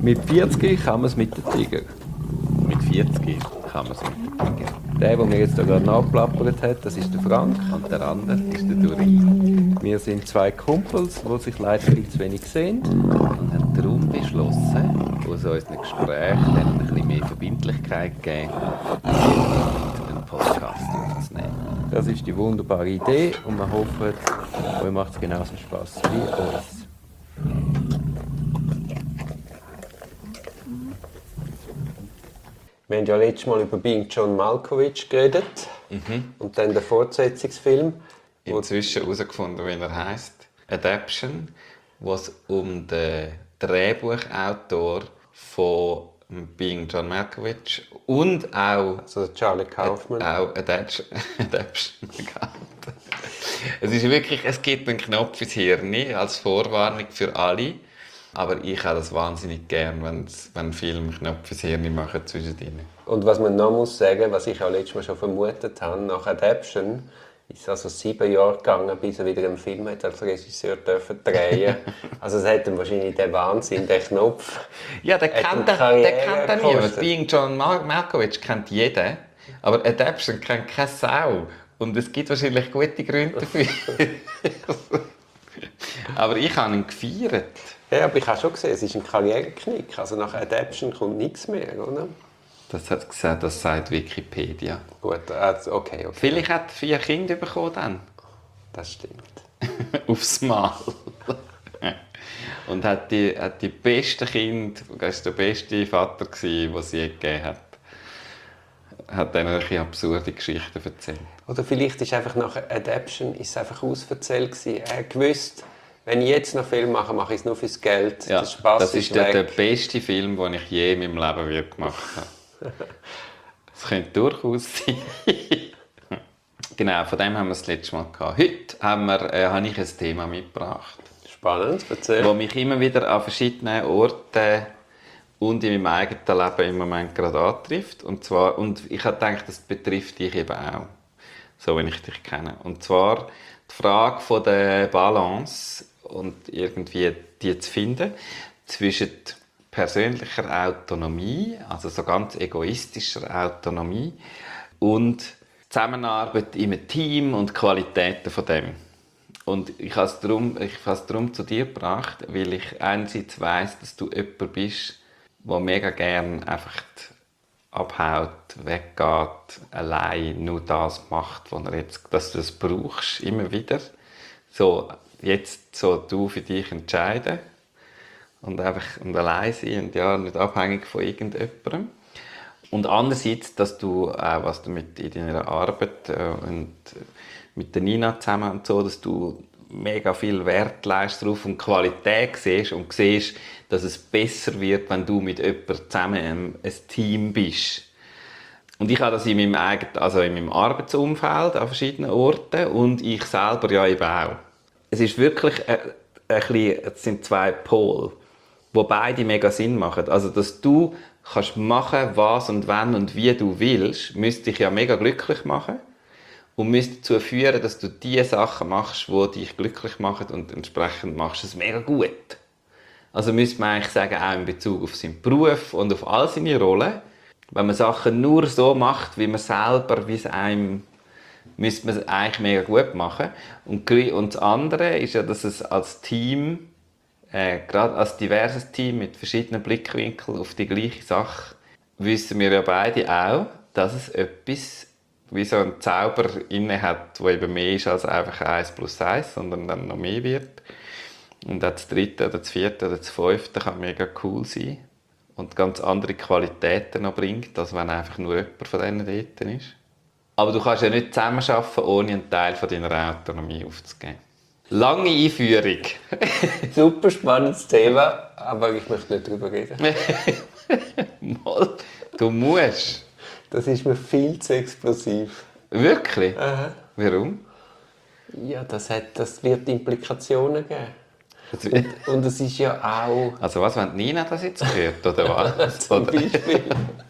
Mit 40 kann man es mit den Tiger. Mit 40 kann man es mit dem Tiger. Der mir jetzt da gerade nachplappert hat, das ist der Frank. Und der andere ist der Duri. Wir sind zwei Kumpels, die sich leider viel zu wenig sehen. Und haben darum beschlossen, aus unseren Gesprächen dann ein bisschen mehr Verbindlichkeit gegeben, einen Podcast aufzunehmen. Das ist die wunderbare Idee und wir hoffen, euch macht es genauso Spass wie uns. Wir haben ja letztes Mal über Being John Malkovich geredet und dann den Fortsetzungsfilm. Inzwischen herausgefunden, wie er heisst. Adaption, was um den Drehbuchautor von Being John Malkovich und auch Also Charlie Kaufman. auch Adaption geht. Es gibt einen Knopf ins Hirn als Vorwarnung für alle. Aber ich habe das wahnsinnig gern, wenn Filme Knopf ins Hirn machen zwischendrin. Und was man noch muss sagen, was ich auch letztes Mal schon vermutet habe, nach Adaption ist es also 7 Jahre gegangen, bis er wieder einen Film hat als Regisseur drehen. Also es hat ihm wahrscheinlich den Wahnsinn, den Knopf. Ja, den kennt er niemand. Being John Malkovich kennt jeder, aber Adaption kennt keine Sau. Und es gibt wahrscheinlich gute Gründe dafür. Aber ich habe ihn gefeiert. Ja, aber ich habe schon gesehen, es ist ein Karriereknick. Also nach Adaption kommt nichts mehr, oder? Das sagt Wikipedia. Gut, also okay. Vielleicht hat er 4 Kinder bekommen dann. Das stimmt. Aufs Mal. Und hat die besten Kinder, das war der beste Vater, den es je gegeben hat. Hat dann eine absurde Geschichten erzählt. Oder vielleicht ist einfach nach Adaption ist es einfach ausverzählt gewesen. Er gewusst, wenn ich jetzt noch Film mache, mache ich es nur fürs Geld. Ja, der Spaß das ist weg. der beste Film, den ich je in meinem Leben gemacht habe. Das könnte durchaus sein. Genau, von dem haben wir das letzte Mal gehabt. Heute habe ich ein Thema mitgebracht. Spannend, erzähl. Das mich immer wieder an verschiedenen Orten und in meinem eigenen Leben im Moment gerade antrifft. Und ich habe gedacht, das betrifft dich eben auch, so wie ich dich kenne. Und zwar die Frage von der Balance und irgendwie die zu finden zwischen persönlicher Autonomie, also so ganz egoistischer Autonomie, und Zusammenarbeit in einem Team und Qualitäten von dem. Und ich habe es darum zu dir gebracht, weil ich einerseits weiss, dass du jemand bist, der mega gerne einfach abhaut, weggeht, allein nur das macht, dass du das brauchst, immer wieder. So, jetzt so du für dich entscheiden und allein sein und ja, nicht abhängig von irgendjemandem. Und andererseits, dass du auch, was du in deiner Arbeit und mit der Nina zusammen und so, dass du mega viel Wert leistest darauf und Qualität siehst und siehst, dass es besser wird, wenn du mit jemandem zusammen ein Team bist. Und ich habe das in meinem Arbeitsumfeld an verschiedenen Orten und ich selber ja eben auch. Es ist wirklich es sind 2 Pole, die beide mega Sinn machen. Also, dass du kannst machen, was und wann und wie du willst, müsste dich ja mega glücklich machen. Und müsste dazu führen, dass du die Sachen machst, die dich glücklich machen und entsprechend machst du es mega gut. Also müsste man eigentlich sagen, auch in Bezug auf seinen Beruf und auf all seine Rollen, wenn man Sachen nur so macht, wie man selber, wie es einem, müsste man es eigentlich mega gut machen. Und das andere ist ja, dass es als Team, gerade als diverses Team mit verschiedenen Blickwinkeln auf die gleiche Sache, wissen wir ja beide auch, dass es etwas wie so ein Zauber inne hat, der eben mehr ist als einfach 1 + 1, sondern dann noch mehr wird. Und auch das 3. oder das 4. oder das 5. kann mega cool sein und ganz andere Qualitäten noch bringt, als wenn einfach nur jemand von denen dort ist. Aber du kannst ja nicht zusammenarbeiten, ohne einen Teil von deiner Autonomie aufzugeben. Lange Einführung. Super spannendes Thema, aber ich möchte nicht darüber reden. Mal, du musst. Das ist mir viel zu explosiv. Wirklich? Aha. Warum? Ja, das wird Implikationen geben. Und es ist ja auch... Also was, wenn Nina das jetzt hört, oder was? Zum Beispiel.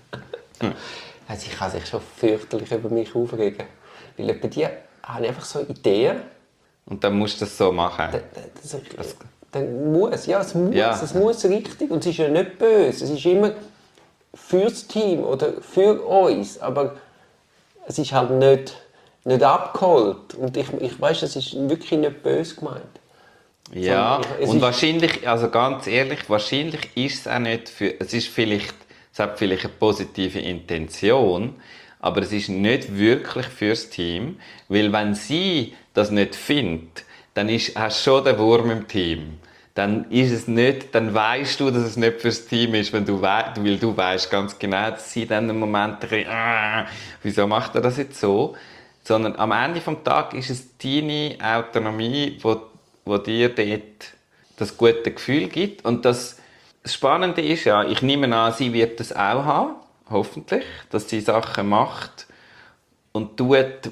Also ich kann sich schon fürchterlich über mich aufregen. Weil etwa die haben einfach so Ideen. Und dann musst du das so machen. dann muss, ja, es muss, Ja. es muss richtig. Und es ist ja nicht böse. Es ist immer fürs Team oder für uns, aber es ist halt nicht abgeholt. Und ich weiss, es ist wirklich nicht böse gemeint. Ja, Es und ist- wahrscheinlich, also ganz ehrlich, wahrscheinlich ist es auch nicht für, es hat vielleicht eine positive Intention, aber es ist nicht wirklich fürs Team, weil wenn sie das nicht findet, dann hast du schon den Wurm im Team. Dann ist es nicht, dann weißt du, dass es nicht fürs Team ist, weil du weißt ganz genau, dass sie dann im Moment ein bisschen, wieso macht er das jetzt so? Sondern am Ende vom Tag ist es deine Autonomie, wo dir dort das gute Gefühl gibt. Und das Spannende ist ja, ich nehme an, sie wird das auch haben, hoffentlich, dass sie Sachen macht und tut,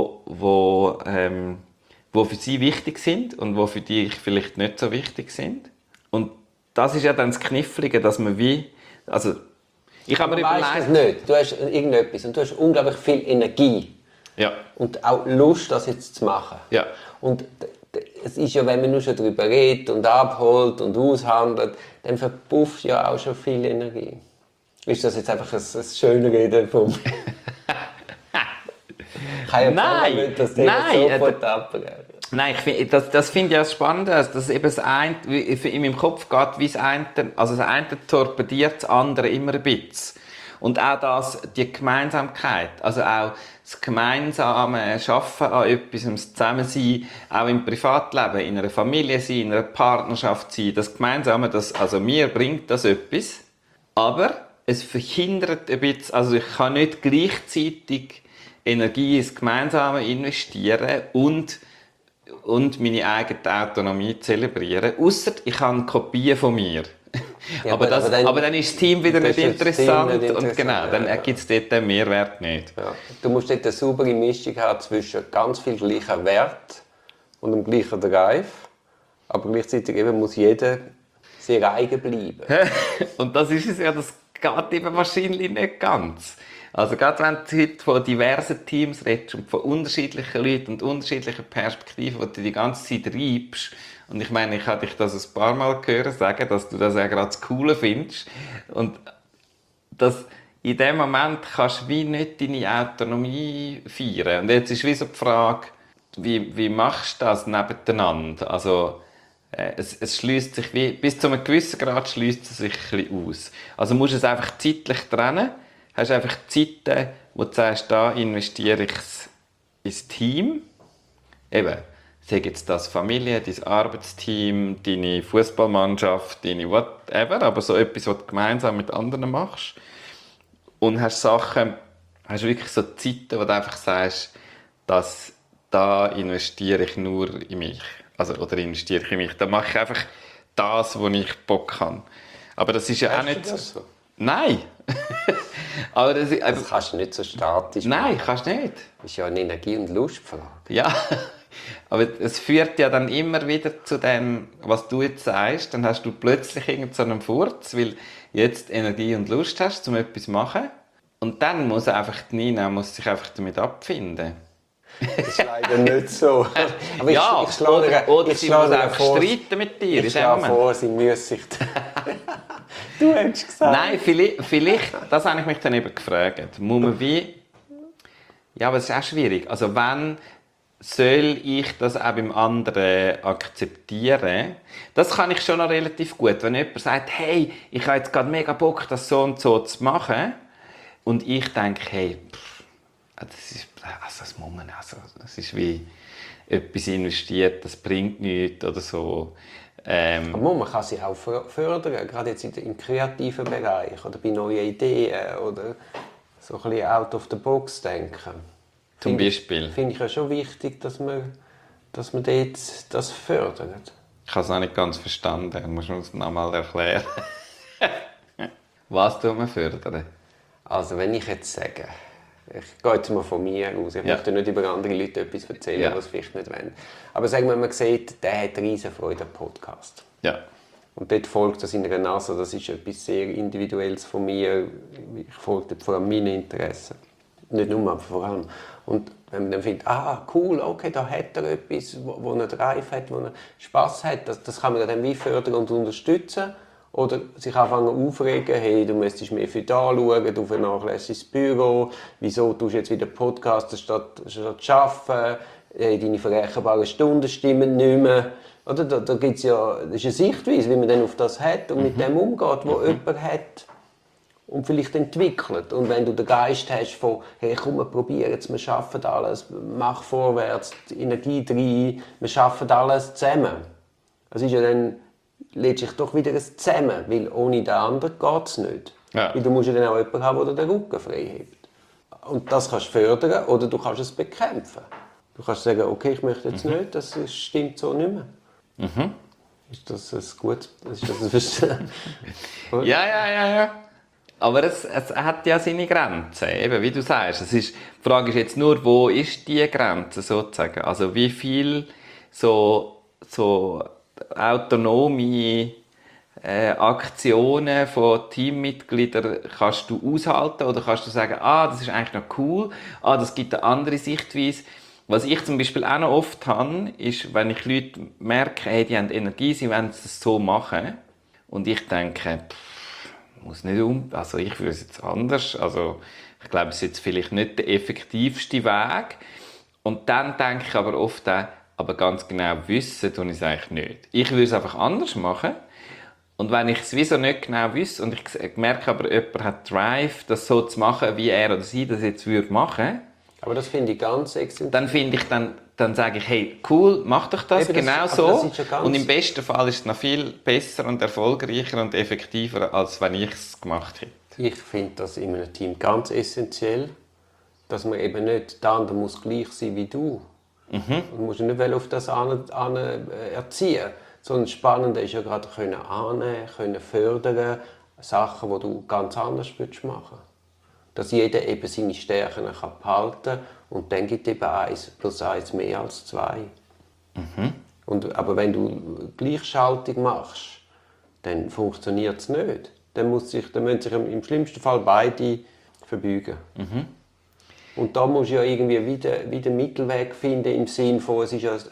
wo für sie wichtig sind und wo für dich vielleicht nicht so wichtig sind. Und das ist ja dann das Knifflige, dass man also ich habe Du mir weißt es überlegt, nicht. Du hast irgendetwas und du hast unglaublich viel Energie ja, und auch Lust, das jetzt zu machen. ja. Und es ist ja, wenn man nur schon darüber redet und abholt und aushandelt, dann verpufft ja auch schon viel Energie. Ist das jetzt einfach ein Schönreden vom... Ich kann ja Nein, nicht, dass der nein, sofort abbrechen. Nein, das finde ich ja das Spannende, dass eben in meinem Kopf geht, wie das eine torpediert das andere immer ein bisschen. Und auch die Gemeinsamkeit, also auch das gemeinsame Schaffen an etwas, das Zusammensein, auch im Privatleben, in einer Familie sein, in einer Partnerschaft sein, das Gemeinsame, also mir bringt das etwas, aber es verhindert ein bisschen, also ich kann nicht gleichzeitig Energie ins Gemeinsame investieren und meine eigene Autonomie zelebrieren. Ausser ich habe Kopien von mir. Ja, aber dann ist das Team wieder nicht das ist das Team interessant. nicht Und interessant, genau, dann ja. gibt es dort den Mehrwert nicht. Ja. Du musst dort eine saubere Mischung haben zwischen ganz viel gleicher Wert und dem gleichen Drive. Aber gleichzeitig eben muss jeder sehr eigen bleiben. Und das ist es ja, das geht eben wahrscheinlich nicht ganz. Also gerade wenn du heute von diversen Teams redest und von unterschiedlichen Leuten und unterschiedlichen Perspektiven, wo du die ganze Zeit reibst, und ich meine, ich habe dich das ein paar Mal gehört sagen, dass du das ja gerade das Coole findest, und dass in dem Moment kannst du wie nicht deine Autonomie feiern. Und jetzt ist wie so die Frage, wie machst du das nebeneinander? Also, es schließt sich bis zu einem gewissen Grad schließt es sich ein bisschen aus. Also musst du es einfach zeitlich trennen. Hast einfach Zeiten, wo du sagst, da investiere ich ins Team. Eben, sei jetzt das Familie, dein Arbeitsteam, deine Fußballmannschaft, deine whatever, aber so etwas, was du gemeinsam mit anderen machst. Und hast wirklich so Zeiten, wo du einfach sagst, da investiere ich nur in mich. Also, oder investiere ich in mich. Da mache ich einfach das, wo ich Bock habe. Aber das ist ja auch Hast du nicht das so? Nein! Aber Das kannst du nicht so statisch Nein, machen. kannst du nicht. Das ist ja eine Energie- und Lustfrage. Ja, aber es führt ja dann immer wieder zu dem, was du jetzt sagst. Dann hast du plötzlich irgendeinen Furz, weil jetzt Energie und Lust hast, um etwas zu machen. Und dann muss Nina sich einfach damit abfinden. Das ist leider nicht so. Aber Ja, ich schlage oder ich sie schlage muss ihr einfach vor, streiten mit dir in Ich dem schlage Moment. vor, sie müsse sich... Du hast gesagt. Nein, vielleicht, das habe ich mich dann eben gefragt. Muss man wie... Ja, aber es ist auch schwierig. Also wann soll ich das auch beim anderen akzeptieren? Das kann ich schon noch relativ gut. Wenn jemand sagt, hey, ich habe jetzt gerade mega Bock, das so und so zu machen. Und ich denke, hey, das muss man, das ist wie etwas investiert, das bringt nichts oder so. Aber man kann sie auch fördern, gerade jetzt im kreativen Bereich oder bei neuen Ideen oder so ein bisschen out of the box denken. Zum Beispiel. Finde ich ja schon wichtig, dass man dort das fördert. Ich habe es noch nicht ganz verstanden. Muss man es nochmal erklären? Was tut man fördern? Also wenn ich jetzt sage, ich gehe jetzt mal von mir aus, ich Ja. möchte nicht über andere Leute etwas erzählen, Ja. was sie vielleicht nicht wollen. Aber sagen wir, man sieht, der hat riesen Freude am Podcast. Ja. Und dort folgt das in einer Nase, das ist etwas sehr Individuelles von mir. Ich folge dort vor allem meinen Interessen. Nicht nur, aber vor allem. Und Wenn man dann findet, cool, okay, da hat er etwas, wo er Drive hat, wo er Spass hat, das kann man dann wie fördern und unterstützen. Oder sich anfangen aufregen, hey, du müsstest mehr für da schauen, du vernachlässigst das Büro, wieso tust du jetzt wieder Podcasts statt arbeiten, hey, deine verrechenbaren Stunden stimmen nicht mehr. Oder? Da gibt's ja, das ist eine Sichtweise, wie man dann auf das hat und mit dem umgeht, wo jemand hat und vielleicht entwickelt. Und wenn du den Geist hast von, hey, komm, wir probieren es, wir schaffen alles, mach vorwärts, die Energie rein, wir schaffen alles zusammen. Das ist ja dann letztlich doch wieder ein Zusammen, weil ohne den anderen geht es nicht. Ja. Weil du musst ja dann auch jemanden haben, der den Rücken frei hebt. Und das kannst du fördern oder du kannst es bekämpfen. Du kannst sagen, okay, ich möchte jetzt nicht, das stimmt so nicht mehr. Ist das ein gutes... Ja. Aber es hat ja seine Grenzen, eben, wie du sagst. Die Frage ist jetzt nur, wo ist die Grenze sozusagen? Also wie viel so autonome Aktionen von Teammitgliedern kannst du aushalten oder kannst du sagen, das ist eigentlich noch cool, das gibt eine andere Sichtweise. Was ich zum Beispiel auch noch oft habe, ist, wenn ich Leute merke, hey, die haben Energie, sie wollen es so machen und ich denke, muss nicht also ich würde es jetzt anders, also ich glaube, es ist jetzt vielleicht nicht der effektivste Weg. Und dann denke ich aber oft auch, aber ganz genau wissen tue ich es eigentlich nicht. Ich würde es einfach anders machen. Und wenn ich es sowieso nicht genau wüsste und ich merke aber, jemand hat Drive, das so zu machen, wie er oder sie das jetzt würde machen, aber das finde ich ganz exzellent. Dann sage ich, hey, cool, mach doch das Eben, genau so. Ja, und im besten Fall ist es noch viel besser und erfolgreicher und effektiver, als wenn ich es gemacht hätte. Ich finde das in einem Team ganz essentiell, dass man eben nicht, der andere muss gleich sein wie du. Du musst nicht auf das erziehen. Sondern das Spannende ist ja gerade annehmen, können fördern, Sachen, die du ganz anders machen würdest. Dass jeder eben seine Stärken behalten kann und dann gibt es eben 1 plus 1 mehr als 2. Aber wenn du Gleichschaltung machst, dann funktioniert es nicht. Dann müssen sich im schlimmsten Fall beide verbeugen. Und da musst du ja irgendwie wieder einen Mittelweg finden im Sinne von, es ist ja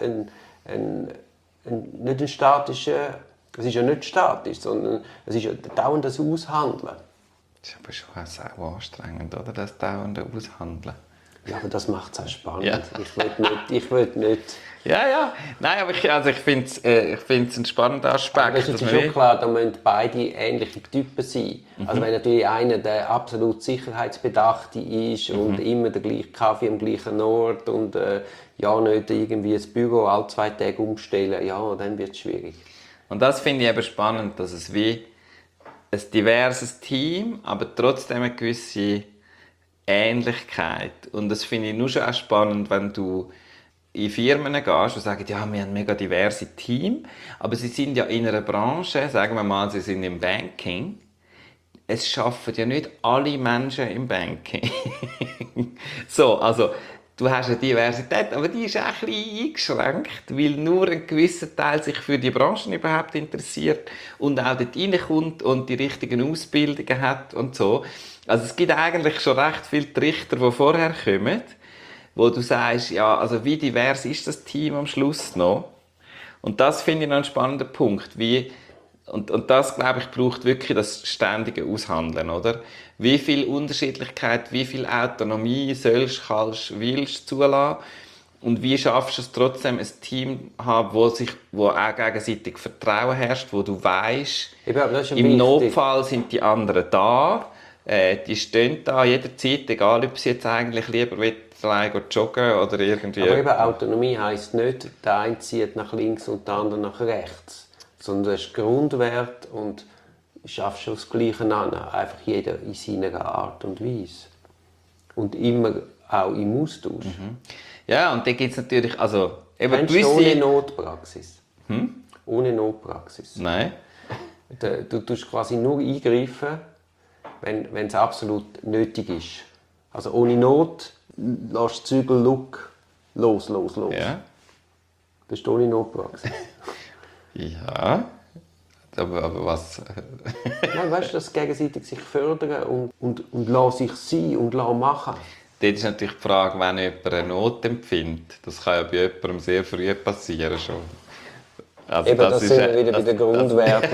nicht ein statischer, es ist ja nicht statisch, sondern es ist ja dauerndes Aushandeln. Das ist aber schon auch anstrengend, oder? Das dauernde Aushandeln. Ja, aber das macht es auch spannend. Ja. Ich will nicht... Ja. Nein, aber ich finde es ein spannender Aspekt. Aber es ist schon klar, da müssen beide ähnliche Typen sein. Also wenn natürlich einer der absolut sicherheitsbedachte ist und immer der gleiche Kaffee am gleichen Ort und nicht irgendwie das Büro alle 2 Tage umstellen, ja, dann wird es schwierig. Und das finde ich eben spannend, dass es wie ein diverses Team, aber trotzdem eine gewisse Ähnlichkeit. Und das finde ich nur schon auch spannend, wenn du in Firmen gehst und sagst, ja, wir haben ein mega diverses Team, aber sie sind ja in einer Branche, sagen wir mal, sie sind im Banking. Es schaffen ja nicht alle Menschen im Banking. So, also du hast eine Diversität, aber die ist auch ein bisschen eingeschränkt, weil nur ein gewisser Teil sich für die Branchen überhaupt interessiert und auch dort reinkommt und die richtigen Ausbildungen hat und so. Also es gibt eigentlich schon recht viele Trichter, die vorher kommen, wo du sagst, ja, also wie divers ist das Team am Schluss noch? Und das finde ich noch einen spannenden Punkt. Und das, glaube ich, braucht wirklich das ständige Aushandeln, oder? Wie viel Unterschiedlichkeit, wie viel Autonomie sollst, kannst, willst du zulassen? Und wie schaffst du es trotzdem, ein Team zu haben, wo auch gegenseitig Vertrauen herrscht, wo du weißt, im Notfall sind die anderen da, die stehen da jederzeit, egal ob sie jetzt eigentlich lieber allein joggen oder irgendwie... Aber eben Autonomie heisst nicht, der eine zieht nach links und der andere nach rechts. Sondern du hast Grundwert und schaffst das Gleiche an. Einfach jeder in seiner Art und Weise. Und immer auch im Austausch. Ja, und da gibt es natürlich... Also, eben ohne Notpraxis. Ohne Notpraxis. Nein. Du tust quasi nur eingreifen, wenn es absolut nötig ist. Also ohne Not lässt die Zügel los. Ja. Das ist ohne Notpraxis. Ja, aber was... Nein, weißt du, das gegenseitig sich fördern und lass sich sein und lass machen. dort ist natürlich die Frage, wenn jemand eine Not empfindet. Das kann ja bei jemandem sehr früh passieren schon. Also Eben, das sind wir wieder bei den Grundwerten,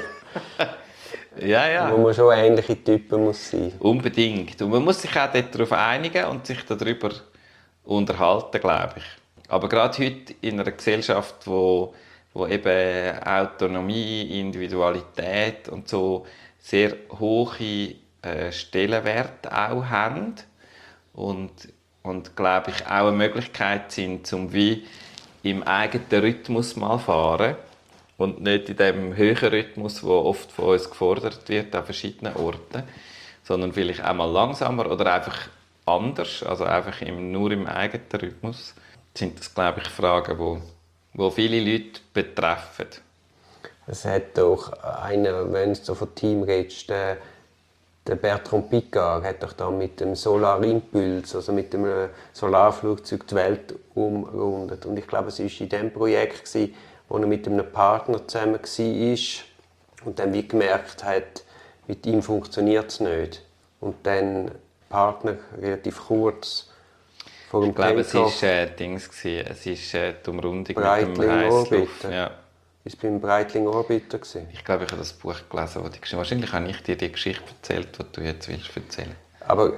ja. wo man schon ähnliche Typen muss sein. Unbedingt. Und man muss sich auch darauf einigen und sich darüber unterhalten, glaube ich. Aber gerade heute in einer Gesellschaft, wo eben Autonomie, Individualität und so sehr hohe Stellenwerte auch haben und glaube ich auch eine Möglichkeit sind, um wie im eigenen Rhythmus mal fahren und nicht in dem höheren Rhythmus, der oft von uns gefordert wird an verschiedenen Orten, sondern vielleicht auch mal langsamer oder einfach anders, also einfach nur im eigenen Rhythmus, sind das, glaube ich, Fragen, die viele Leute betreffen. Es hat doch einer, wenn du so von Team redest, der Bertrand Piccard hat doch da mit dem Solar Impulse, also mit dem Solarflugzeug die Welt umrundet. Und ich glaube, es war in diesem Projekt, wo er mit einem Partner zusammen war und dann wie gemerkt hat, mit ihm funktioniert es nicht. Und dann der Partner relativ kurz vor dem Ich glaube, es Takeoff war die Umrundung mit dem Breitling Heißluft. Orbiter. Ja. Ist beim Breitling Orbiter gewesen. Ich glaube, ich habe das Buch gelesen, das die Geschichte. Wahrscheinlich habe ich dir die Geschichte erzählt, die du jetzt willst erzählen. Aber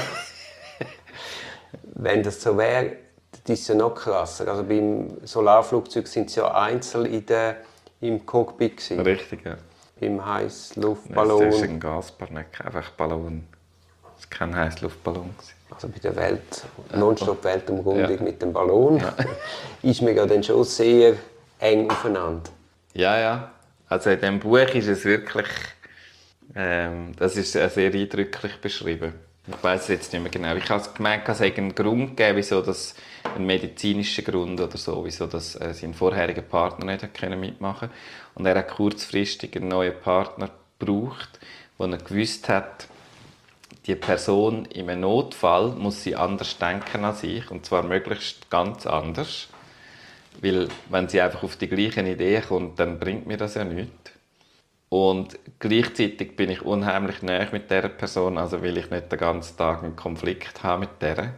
wenn das so wäre, das ist ja noch krasser. Also beim Solarflugzeug sind sie ja einzeln im Cockpit gewesen. Richtig, ja. Beim Heißluftballon. Das ist ein Gasballon, nicht einfach Ballon. Das war kein Heißluftballon. Also bei der Nonstop-Weltumrundung Ja. mit dem Ballon ist man ja dann schon sehr eng aufeinander. Ja. Also in diesem Buch ist es wirklich, das ist sehr eindrücklich beschrieben. Ich weiß jetzt nicht mehr genau. Ich habe gemeint, es hätte einen Grund gegeben, wieso das, einen medizinischen Grund oder so, wieso das, sein vorheriger Partner nicht mitmachen konnte. Und er hat kurzfristig einen neuen Partner gebraucht, wo er gewusst hat, die Person in einem Notfall muss sie anders denken als ich, und zwar möglichst ganz anders. Weil wenn sie einfach auf die gleichen Ideen kommt, dann bringt mir das ja nichts. Und gleichzeitig bin ich unheimlich nahe mit dieser Person, also will ich nicht den ganzen Tag einen Konflikt haben mit der.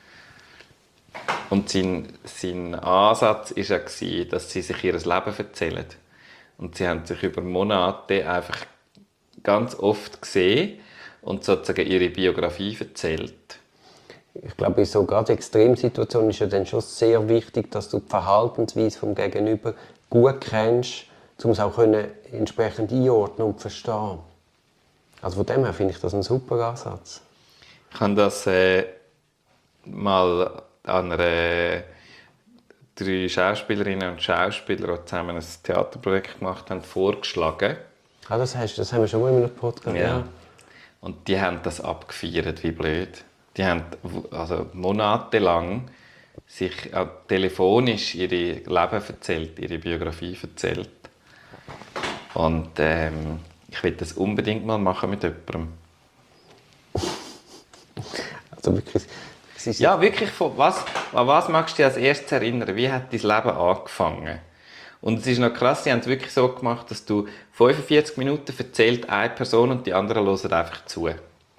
Und sein Ansatz war ja, dass sie sich ihr Leben erzählen. Und sie haben sich über Monate einfach ganz oft gesehen und sozusagen ihre Biografie erzählt. Ich glaube, in so gerade Extremsituationen ist ja dann schon sehr wichtig, dass du die Verhaltensweise vom Gegenüber gut kennst, um es auch entsprechend einordnen und verstehen. Also von dem her finde ich das ein super Ansatz. Ich habe das mal an einer 3 Schauspielerinnen und Schauspieler, die zusammen ein Theaterprojekt gemacht haben, vorgeschlagen. Ah, das haben wir schon mal in einem Podcast. Ja. Und die haben das abgefeiert, wie blöd. Die haben also monatelang sich telefonisch ihre Leben erzählt, ihre Biografie erzählt. Und ich will das unbedingt mal machen mit jemandem. Also wirklich, Ja, wirklich, an was magst du dich als erstes erinnern? Wie hat dein Leben angefangen? Und es ist noch krass, sie haben es wirklich so gemacht, dass du 45 Minuten erzählt eine Person und die anderen hören einfach zu.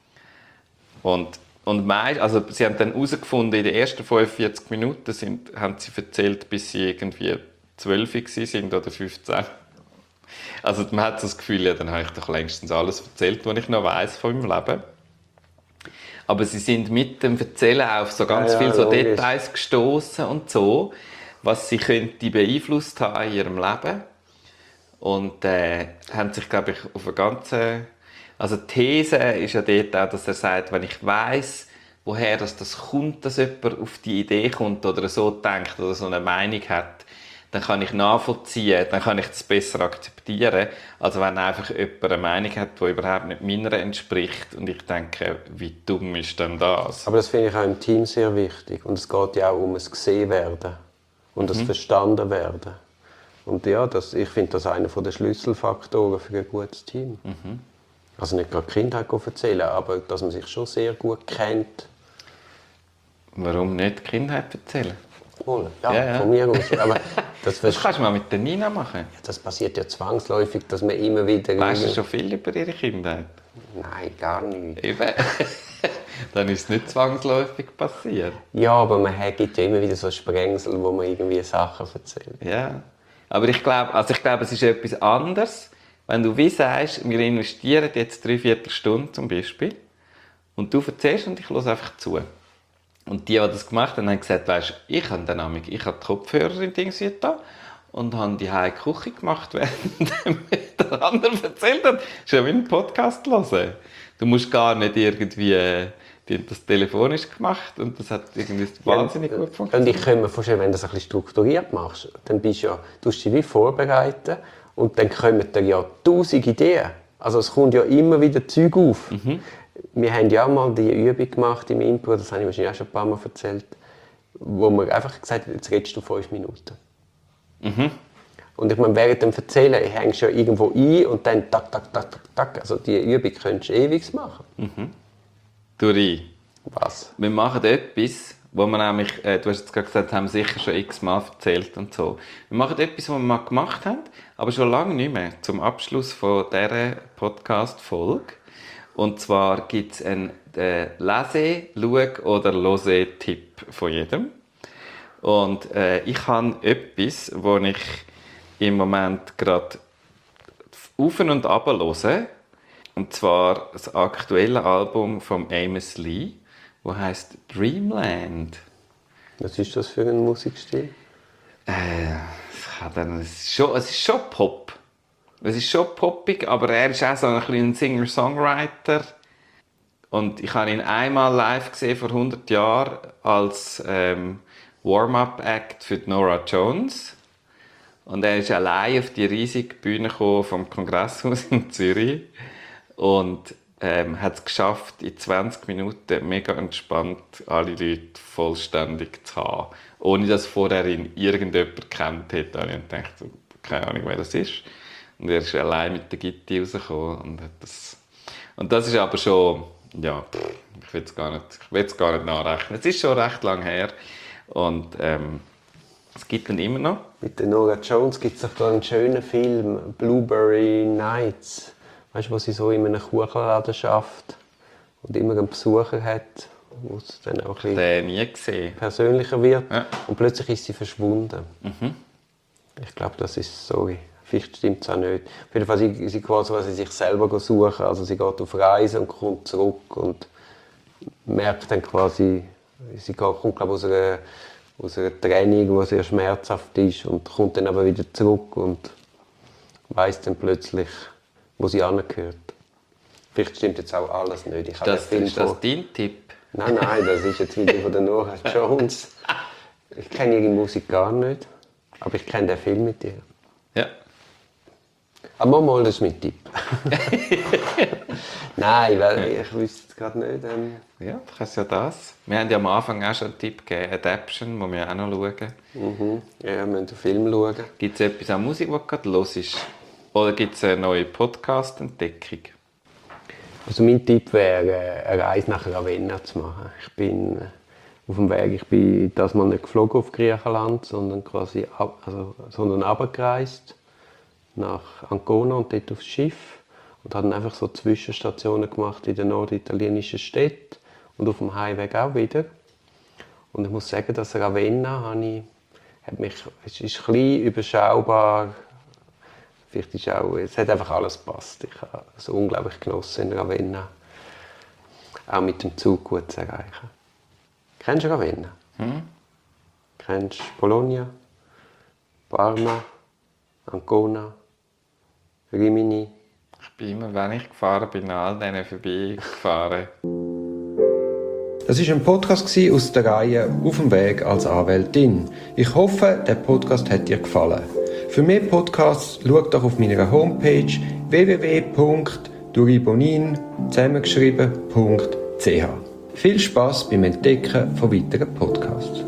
Also sie haben dann herausgefunden, in den ersten 45 Minuten haben sie erzählt, bis sie irgendwie 12 waren oder 15. Also man hat so das Gefühl, ja, dann habe ich doch längstens alles erzählt, was ich noch weiss von meinem Leben. Aber sie sind mit dem Erzählen auf so ganz viele so Details gestoßen und so, was sie könnte beeinflusst haben in ihrem Leben. Und haben sich, glaube ich, auf eine ganze... Also die These ist ja dort auch, dass er sagt, wenn ich weiss, woher das kommt, dass jemand auf die Idee kommt oder so denkt oder so eine Meinung hat, dann kann ich nachvollziehen, dann kann ich das besser akzeptieren, als wenn einfach jemand eine Meinung hat, die überhaupt nicht meiner entspricht. Und ich denke, wie dumm ist denn das? Aber das finde ich auch im Team sehr wichtig. Und es geht ja auch um das Gesehen-Werden und das Verstanden-Werden. Und ja, ich finde das einer der Schlüsselfaktoren für ein gutes Team. Also nicht gerade die Kindheit erzählen, aber dass man sich schon sehr gut kennt. Warum nicht die Kindheit erzählen? Ja, von mir aus. Aber das kannst du mal mit der Nina machen. Das passiert ja zwangsläufig, dass man immer wieder... Weißt du schon viel über ihre Kindheit? Nein, gar nicht. Eben. Dann ist es nicht zwangsläufig passiert. Ja, aber gibt ja immer wieder so Sprengsel, wo man irgendwie Sachen erzählt. Ja. Aber ich glaube, es ist etwas anderes, wenn du wie sagst, wir investieren jetzt 3/4 Stunde zum Beispiel und du erzählst und ich höre einfach zu. Und die das gemacht haben, haben gesagt, weisst, ich habe die Kopfhörer in Dings da und habe die heile Küche gemacht, während der andere erzählt hat. Das ist ja wie ein Podcast hören. Du musst gar nicht irgendwie, die haben das telefonisch gemacht und das hat irgendwie wahnsinnig gut funktioniert. Und ich kann mir vorstellen, wenn du das ein bisschen strukturiert machst, dann tust du dich wie vorbereiten und dann kommen dir ja 1000 Ideen. Also es kommt ja immer wieder Zeug auf. Wir haben ja auch mal die Übung gemacht im Impro, das habe ich wahrscheinlich auch schon ein paar Mal erzählt, wo wir einfach gesagt haben, jetzt redest du 5 Minuten. Und ich meine, während dem Erzählen hängst du ja irgendwo ein und dann tak, tak, tak, tak, tak. Also die Übung könntest du ewig machen. Duri, Was? wir machen etwas, wo wir nämlich, du hast jetzt gerade gesagt, haben sicher schon x-mal erzählt und so. Wir machen etwas, was wir mal gemacht haben, aber schon lange nicht mehr, zum Abschluss von dieser Podcast-Folge. Und zwar gibt es einen Lese-, Schau- oder Lose-Tipp von jedem. Und ich habe etwas, wo ich im Moment gerade auf und ab höre. Und zwar das aktuelle Album von Amos Lee, das heisst Dreamland. Was ist das für ein Musikstil? Es ist schon Pop. Es ist schon poppig, aber er ist auch so ein Singer-Songwriter. Und ich habe ihn einmal live gesehen, vor 100 Jahren, als Warm-up-Act für Norah Jones. Und er ist allein auf die riesige Bühne gekommen vom Kongresshaus in Zürich und hat es geschafft, in 20 Minuten mega entspannt alle Leute vollständig zu haben. Ohne dass vorher ihn irgendjemand kennt hätte. Und ich dachte, keine Ahnung, wer das ist. Und er ist allein mit der Gitti rausgekommen und hat das. Und das ist aber schon, ja, ich will es gar nicht nachrechnen. Es ist schon recht lang her und es gibt ihn immer noch. Mit der Norah Jones gibt es da einen schönen Film, Blueberry Nights. Weißt du, wo sie so in einem Kuchenladen arbeitet und immer einen Besucher hat, wo es dann auch ein bisschen Nie gesehen. persönlicher wird. Ja. Und plötzlich ist sie verschwunden. Ich glaube, das ist sorry. Vielleicht stimmt es auch nicht. Auf jeden Fall, sie quasi, was sie sich selber suchen. Also sie geht auf Reise und kommt zurück und merkt dann quasi, kommt glaube aus einer Trennung, die sehr schmerzhaft ist und kommt dann aber wieder zurück und weiss dann plötzlich, wo sie angehört. Vielleicht stimmt jetzt auch alles nicht. Ist das dein Tipp? Nein, das ist jetzt wieder von der Norah Jones. Ich kenne ihre Musik gar nicht, aber ich kenne den Film mit ihr. Ja. Aber mal, das ist mein Tipp. Nein, weil ich wüsste es gerade nicht. Ja, das ist ja das. Wir haben ja am Anfang auch schon einen Tipp gegeben, Adaption, wo wir auch noch schauen. Ja, wir müssen den Film schauen. Gibt es etwas an Musik, die du gerade hörst? Oder gibt es eine neue Podcast-Entdeckung? Also mein Tipp wäre, eine Reise nach Ravenna zu machen. Ich bin auf dem Weg, ich bin das mal nicht geflogen auf Griechenland, sondern quasi runtergereist nach Ancona und dort aufs Schiff und habe dann einfach so Zwischenstationen gemacht in den norditalienischen Städten und auf dem Heimweg auch wieder. Und ich muss sagen, dass Ravenna es ist klein, überschaubar. Vielleicht ist es hat einfach alles gepasst. Ich habe es unglaublich genossen in Ravenna. Auch mit dem Zug gut zu erreichen. Kennst du Ravenna? Kennst du Bologna, Parma, Ancona, Rimini? Ich bin immer, wenn ich gefahren bin, an all denen vorbeigefahren. Das war ein Podcast aus der Reihe «Auf dem Weg als Anwältin». Ich hoffe, der Podcast hat dir gefallen. Für mehr Podcasts schau doch auf meiner Homepage www.duribonin zusammengeschrieben.ch. Viel Spass beim Entdecken von weiteren Podcasts.